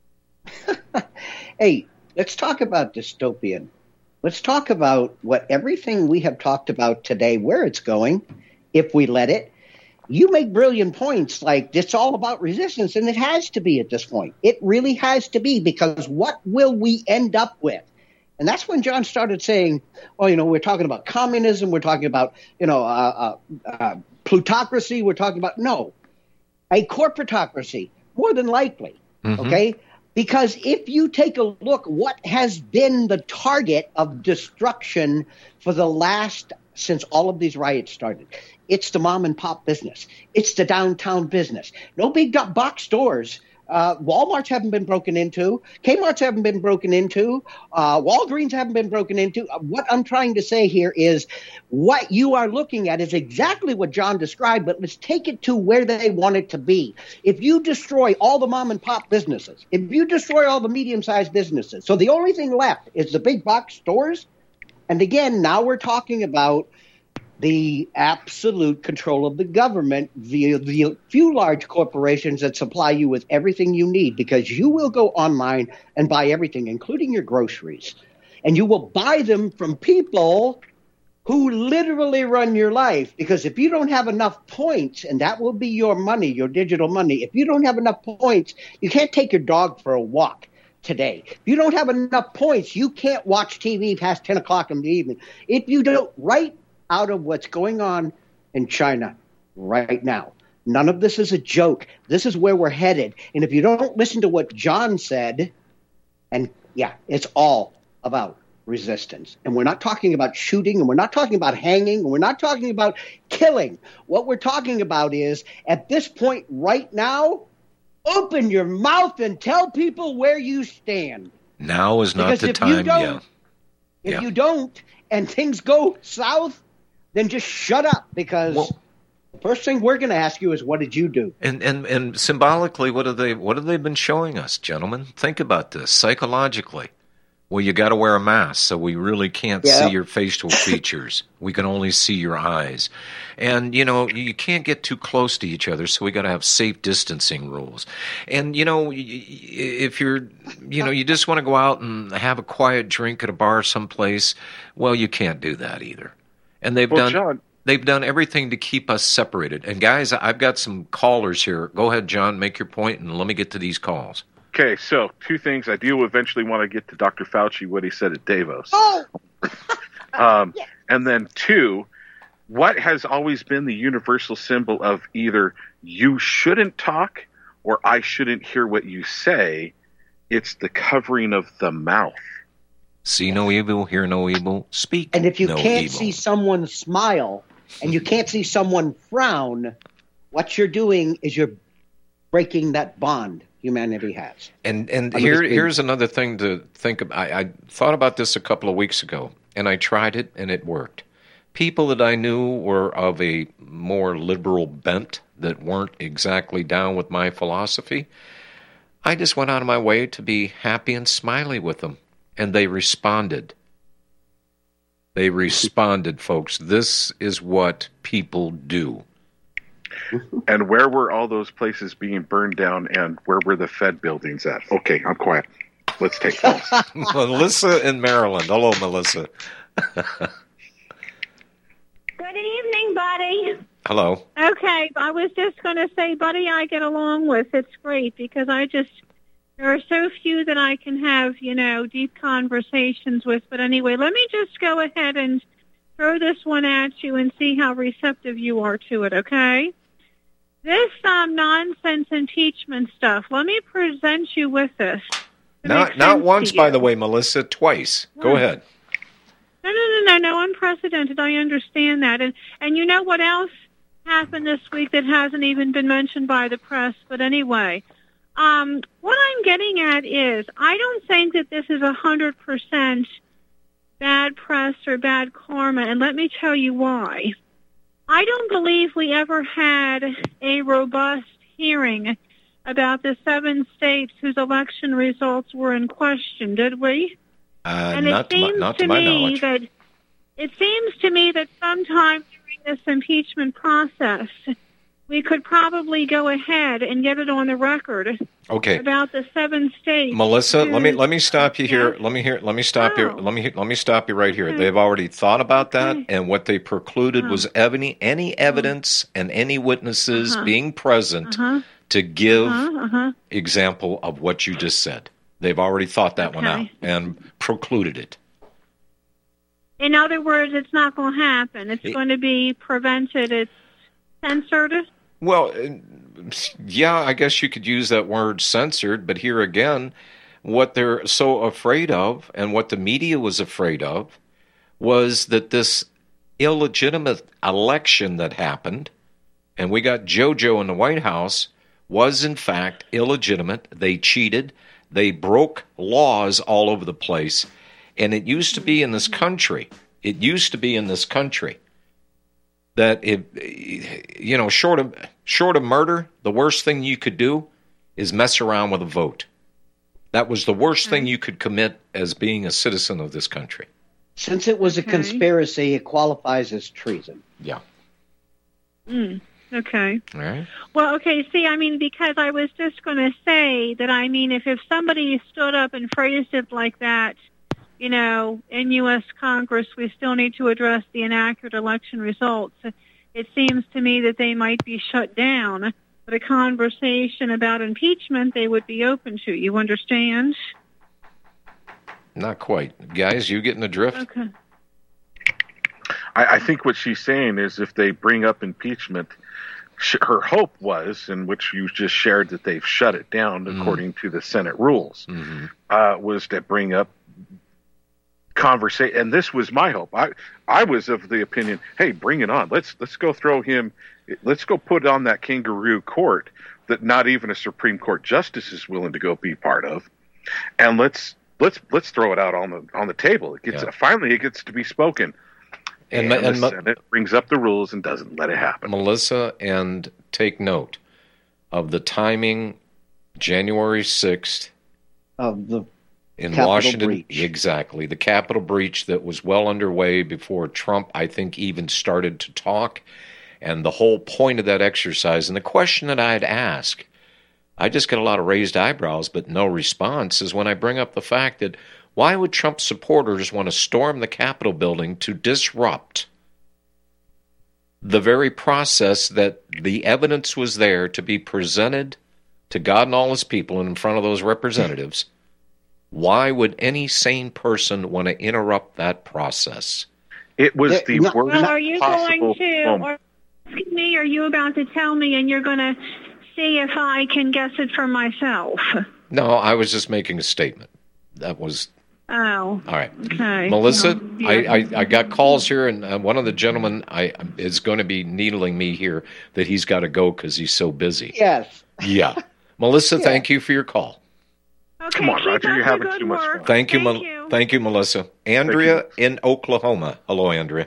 Hey, let's talk about dystopian. Let's talk about what everything we have talked about today, where it's going, if we let it. you make brilliant points like it's all about resistance, and it has to be at this point. It really has to be, because what will we end up with? And that's when John started saying, well, you know, we're talking about communism, we're talking about, you know, uh, uh, uh, plutocracy, we're talking about, no, a corporatocracy, more than likely, mm-hmm. okay? Because if you take a look, what has been the target of destruction for the last, since all of these riots started? It's the mom and pop business. It's the downtown business. No big box stores. Uh, Walmarts haven't been broken into. Kmart's haven't been broken into. Uh, Walgreens haven't been broken into. Uh, what I'm trying to say here is what you are looking at is exactly what John described, but let's take it to where they want it to be. If you destroy all the mom and pop businesses, if you destroy all the medium-sized businesses, so the only thing left is the big box stores. And again, now we're talking about the absolute control of the government via the few large corporations that supply you with everything you need, because you will go online and buy everything, including your groceries. And you will buy them from people who literally run your life, because if you don't have enough points, and that will be your money, your digital money, if you don't have enough points, you can't take your dog for a walk today. If you don't have enough points, you can't watch T V past ten o'clock in the evening. If you don't, right out of what's going on in China right now. None of this is a joke. This is where we're headed. And if you don't listen to what John said, and yeah, it's all about resistance. And we're not talking about shooting, and we're not talking about hanging, and we're not talking about killing. What we're talking about is, at this point right now, open your mouth and tell people where you stand. Now is not because the if time, you don't, yeah. If yeah. you don't, and things go south, then just shut up, because well, the first thing we're going to ask you is, what did you do? And and and symbolically, what have they what have they been showing us, gentlemen? Think about this psychologically. Well, you got to wear a mask, so we really can't yeah. see your facial features. We can only see your eyes, and you know you can't get too close to each other, so we got to have safe distancing rules. And you know, if you're, you know, you just want to go out and have a quiet drink at a bar someplace, well, you can't do that either. And they've well, done John, they've done everything to keep us separated. And guys, I've got some callers here. Go ahead, John, make your point, and let me get to these calls. Okay, so two things. I do eventually want to get to Doctor Fauci, what he said at Davos. Oh! um, yeah. And then two, what has always been the universal symbol of either you shouldn't talk or I shouldn't hear what you say? It's the covering of the mouth. See no evil, hear no evil, speak And if you no can't evil. see someone smile and you can't see someone frown, what you're doing is you're breaking that bond humanity has. And and here here's another thing to think about. I, I thought about this a couple of weeks ago, and I tried it, and it worked. People that I knew were of a more liberal bent, that weren't exactly down with my philosophy, I just went out of my way to be happy and smiley with them. And they responded. They responded, folks. This is what people do. And where were all those places being burned down, and where were the Fed buildings at? Okay, I'm quiet. Let's take calls. Melissa in Maryland. Hello, Melissa. Good evening, buddy. Hello. Okay, I was just going to say, buddy, I get along with. It's great because I just... There are so few that I can have, you know, deep conversations with. But anyway, let me just go ahead and throw this one at you and see how receptive you are to it, okay? This um, nonsense impeachment stuff, let me present you with this. Not not once, by the way, Melissa, twice. What? Go ahead. No, no, no, no, no, unprecedented. I understand that. And, and you know what else happened this week that hasn't even been mentioned by the press? But anyway... Um, what I'm getting at is I don't think that this is one hundred percent bad press or bad karma, and let me tell you why. I don't believe we ever had a robust hearing about the seven states whose election results were in question, did we? Uh, and not it seems to my, not to to my me knowledge. that it seems to me that sometime during this impeachment process, we could probably go ahead and get it on the record. Okay. About the seven states. Melissa, who, let me let me stop you here. Yeah. Let me hear. Let me stop Oh. you. Let me let me stop you right here. Okay. They've already thought about that, Okay. and what they precluded Oh. was any any evidence and any witnesses Uh-huh. being present Uh-huh. to give Uh-huh. Uh-huh. example of what you just said. They've already thought that one out Okay. and precluded it. In other words, it's not going to happen. It's It- going to be prevented. It's censored. Well, uh, yeah, I guess you could use that word censored, but here again, what they're so afraid of and what the media was afraid of was that this illegitimate election that happened, and we got JoJo in the White House, was in fact illegitimate. They cheated. They broke laws all over the place. And it used to be in this country, it used to be in this country that if, you know, short of short of murder, the worst thing you could do is mess around with a vote. That was the worst thing you could commit as being a citizen of this country. Since it was a Okay. conspiracy, it qualifies as treason. Yeah. Mm, okay. All right. Well, okay, see, I mean, because I was just going to say that, I mean, if, if somebody stood up and phrased it like that, you know, in U S Congress, we still need to address the inaccurate election results. It seems to me that they might be shut down, but a conversation about impeachment they would be open to. You understand? Not quite. Guys, you getting the drift? Okay. I, I think what she's saying is if they bring up impeachment, sh- her hope was, in which you just shared that they've shut it down Mm. according to the Senate rules, Mm-hmm. uh, was to bring up conversation. And this was my hope. I I was of the opinion, hey, bring it on. Let's let's go throw him. Let's go put on that kangaroo court that not even a Supreme Court justice is willing to go be part of, and let's let's let's throw it out on the on the table. It gets Yeah. finally it gets to be spoken. And And, ma- the and ma- Senate brings up the rules and doesn't let it happen. Melissa, and take note of the timing, January sixth. Of the in Capitol Washington, breach. exactly. The Capitol breach that was well underway before Trump, I think, even started to talk. And the whole point of that exercise, and the question that I'd ask, I just get a lot of raised eyebrows, but no response, is when I bring up the fact that why would Trump supporters want to storm the Capitol building to disrupt the very process that the evidence was there to be presented to God and all his people and in front of those representatives? Why would any sane person want to interrupt that process? It was There- the no- worst Well, are you possible going to, moment. or ask me, are you about to tell me and you're going to see if I can guess it for myself? No, I was just making a statement. That was Oh, all right. okay. Melissa, Well, yeah. I, I, I got calls here, and uh, one of the gentlemen I is going to be needling me here that he's got to go because he's so busy. Yes. Yeah. Melissa, Yeah. thank you for your call. Okay, Come on, keep Roger, up you're the having good too much work. fun. Thank you, Thank Mel- you. Thank you, Melissa. Andrea in Oklahoma. Hello, Andrea.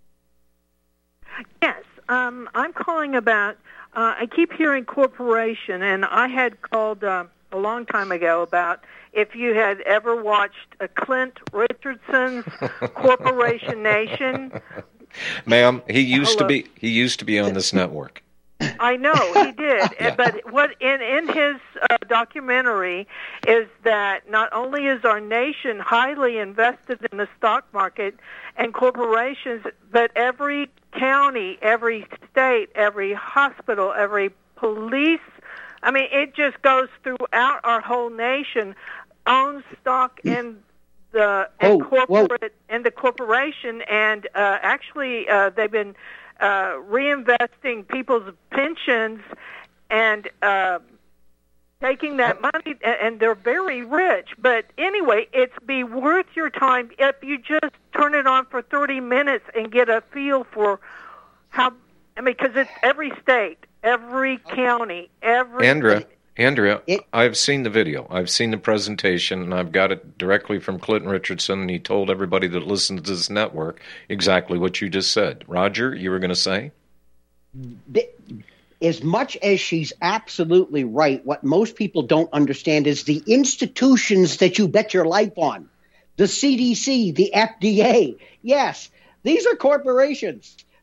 Yes, um, I'm calling about. Uh, I keep hearing corporation, and I had called uh, a long time ago about if you had ever watched a Clint Richardson's Corporation Nation. Ma'am, he used to Hello. be he used to be on this network. I know he did, Yeah. but what in in his uh, documentary is that not only is our nation highly invested in the stock market and corporations, but every county, every state, every hospital, every police, I mean, it just goes throughout our whole nation, owns stock in the in Oh, whoa. corporate in the corporation, and uh, actually uh, they've been uh, reinvesting people's pensions and uh, taking that money, a- and they're very rich. But anyway, it's be worth your time if you just turn it on for thirty minutes and get a feel for how. I mean, because it's every state, every county, every. Andrea, Andrea, It- I've seen the video. I've seen the presentation, and I've got it directly from Clinton Richardson, and he told everybody that listens to this network exactly what you just said. Roger, you were going to say? Th- As much as she's absolutely right, what most people don't understand is the institutions that you bet your life on. The C D C, the F D A. Yes, these are corporations.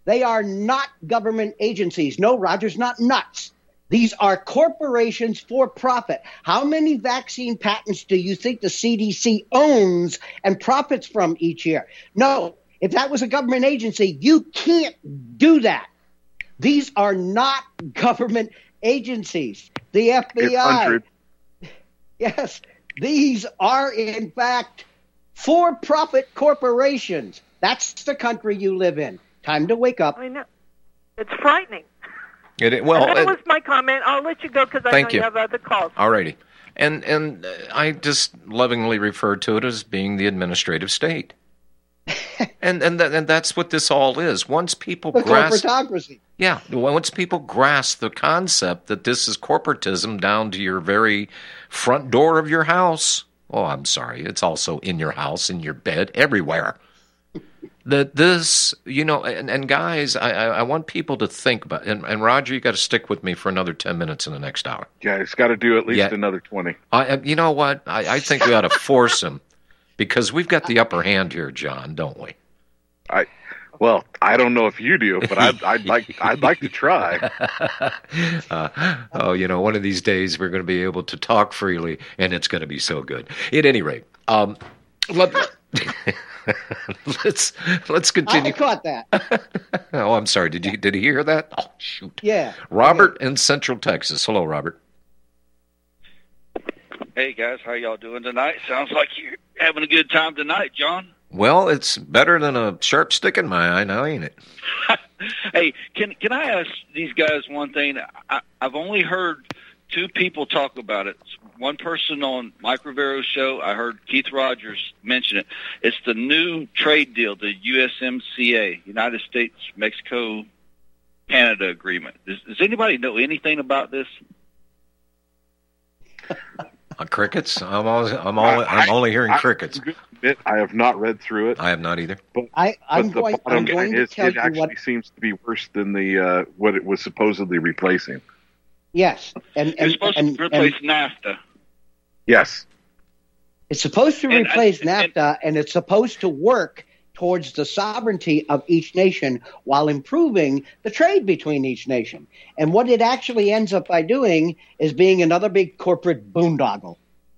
They are not government agencies. No, Roger's not nuts. These are corporations for profit. How many vaccine patents do you think the C D C owns and profits from each year? No, if that was a government agency, you can't do that. These are not government agencies. The F B I. Yes, these are, in fact, for-profit corporations. That's the country you live in. Time to wake up. I know. It's frightening. It, well, that it, was my comment. I'll let you go because I know you. you have other calls. All righty. And, and I just lovingly refer to it as being the administrative state. and and th- and that's what this all is. Once people the grasp, corporatocracy. Yeah, once people grasp the concept that this is corporatism down to your very front door of your house. Oh, I'm sorry, it's also in your house, in your bed, everywhere. That this, you know, and, and guys, I, I want people to think about. And, and Roger, you got to stick with me for another ten minutes in the next hour. Yeah, it's got to do at least yeah. another twenty. I, you know what? I, I think we ought to force him. Because we've got the upper hand here, John, don't we? I, well, I don't know if you do, but I'd, I'd like, I'd like to try. uh, oh, you know, one of these days we're going to be able to talk freely, and it's going to be so good. At any rate, um, let, let's let's continue. I caught that. Oh, I'm sorry. Did you did you hear that? Oh, shoot. Yeah. Robert in Central Texas. Hello, Robert. Hey, guys, how y'all doing tonight? Sounds like you're having a good time tonight, John. Well, it's better than a sharp stick in my eye now, ain't it? Hey, can can I ask these guys one thing? I, I've only heard two people talk about it. One person on Mike Rivero's show, I heard Keith Rogers mention it. It's the new trade deal, the U S M C A, United States, Mexico, Canada agreement. Does, does anybody know anything about this? Uh, crickets. I'm always, I'm all, I'm only hearing I, crickets. I, I have not read through it. I have not either. But, I, I'm but the going, bottom I'm going line to is, tell it you actually what seems to be worse than the uh, what it was supposedly replacing. Yes, and and, it's supposed and, to replace and, NAFTA. Yes, it's supposed to and, replace and, NAFTA, and, and it's supposed to work towards the sovereignty of each nation while improving the trade between each nation. And what it actually ends up by doing is being another big corporate boondoggle.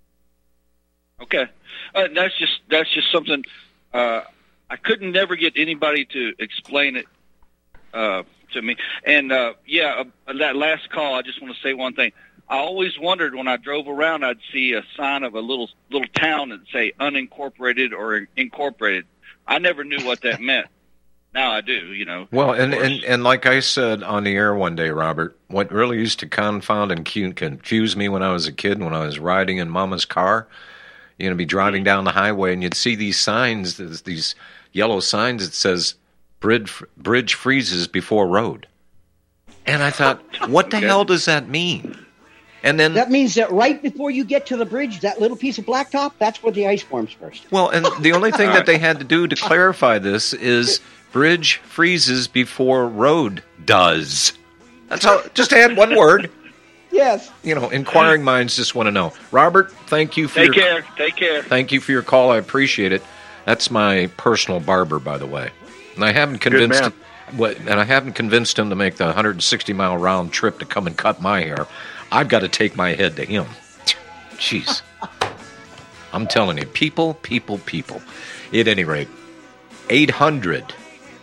Okay, uh, that's just that's just something uh, I couldn't never get anybody to explain it uh, to me. And uh, yeah, uh, that last call, I just want to say one thing. I always wondered when I drove around, I'd see a sign of a little little town that say unincorporated or incorporated. I never knew what that meant. Now I do, you know. Well, and, and, and like I said on the air one day, Robert, what really used to confound and confuse me when I was a kid, when I was riding in Mama's car, you're going to be driving down the highway, and you'd see these signs, these yellow signs that says, bridge, bridge freezes before road. And I thought, what the Okay. hell does that mean? And then That means that right before you get to the bridge, that little piece of blacktop, that's where the ice forms first. Well, and the only thing that they had to do to clarify this is bridge freezes before road does. That's all. Just add one word. Yes. You know, inquiring minds just want to know. Robert, thank you for Take your care. Take care. thank you for your call. I appreciate it. That's my personal barber, by the way, and I haven't convinced man. what, and I haven't convinced him to make the one hundred sixty mile round trip to come and cut my hair. I've got to take my head to him. Jeez. I'm telling you, people, people, people. At any rate, eight hundred.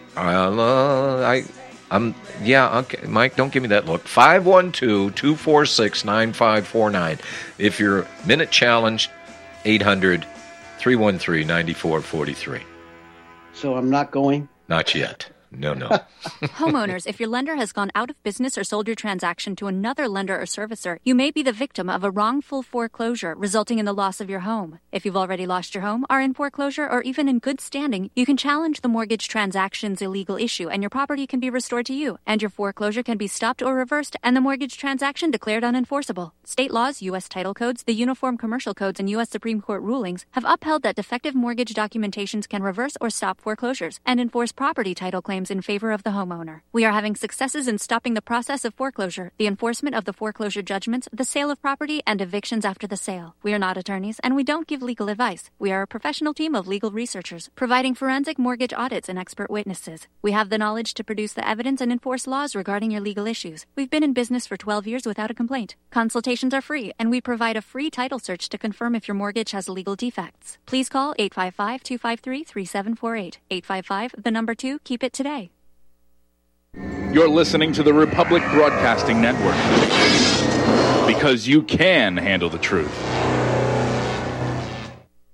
Uh, I, I'm, yeah, okay. Mike, don't give me that look. five one two, two four six, nine five four nine. If you're minute challenged, eight hundred, three one three, nine four four three. So I'm not going? Not yet. No, no. Homeowners, if your lender has gone out of business or sold your transaction to another lender or servicer, you may be the victim of a wrongful foreclosure resulting in the loss of your home. If you've already lost your home, are in foreclosure, or even in good standing, you can challenge the mortgage transaction's illegal issue and your property can be restored to you, and your foreclosure can be stopped or reversed and the mortgage transaction declared unenforceable. State laws, U S title codes, the Uniform Commercial Codes, and U S Supreme Court rulings have upheld that defective mortgage documentations can reverse or stop foreclosures and enforce property title claims claims in favor of the homeowner. We are having successes in stopping the process of foreclosure, the enforcement of the foreclosure judgments, the sale of property, and evictions after the sale. We are not attorneys, and we don't give legal advice. We are a professional team of legal researchers, providing forensic mortgage audits and expert witnesses. We have the knowledge to produce the evidence and enforce laws regarding your legal issues. We've been in business for twelve years without a complaint. Consultations are free, and we provide a free title search to confirm if your mortgage has legal defects. Please call eight five five, two five three, three seven four eight. eight five five, the number two, keep it today. You're listening to the Republic Broadcasting Network, because you can handle the truth.